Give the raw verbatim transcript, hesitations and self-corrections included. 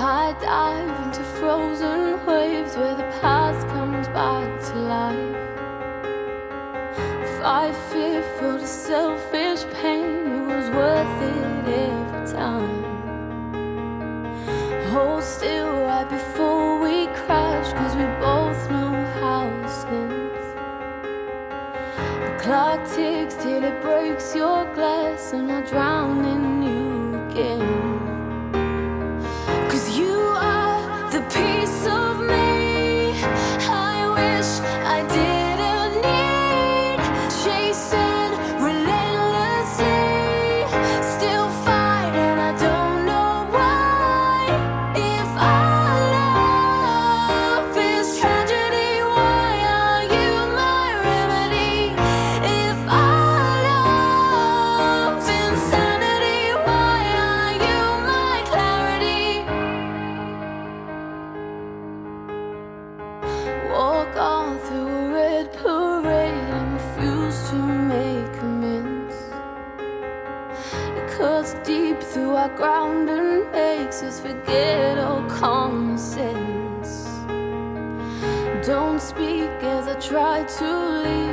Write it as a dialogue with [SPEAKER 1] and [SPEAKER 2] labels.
[SPEAKER 1] I dive into frozen waves where the past comes back to life. Fight fearful to selfish pain, it was worth it every time. Hold still right before we crash, cause we both know how this ends. The clock ticks till it breaks your glass, and I drown in you again. Cause you are the piece of me I wish I didn't need. Chasing relentlessly, still fighting, I don't know why. If our love is tragedy, why are you my remedy? If our love's insanity, why are you my clarity? Walk on through a red parade and refuse to make amends. It cuts deep through our ground and makes us forget all common sense. Don't speak as I try to leave.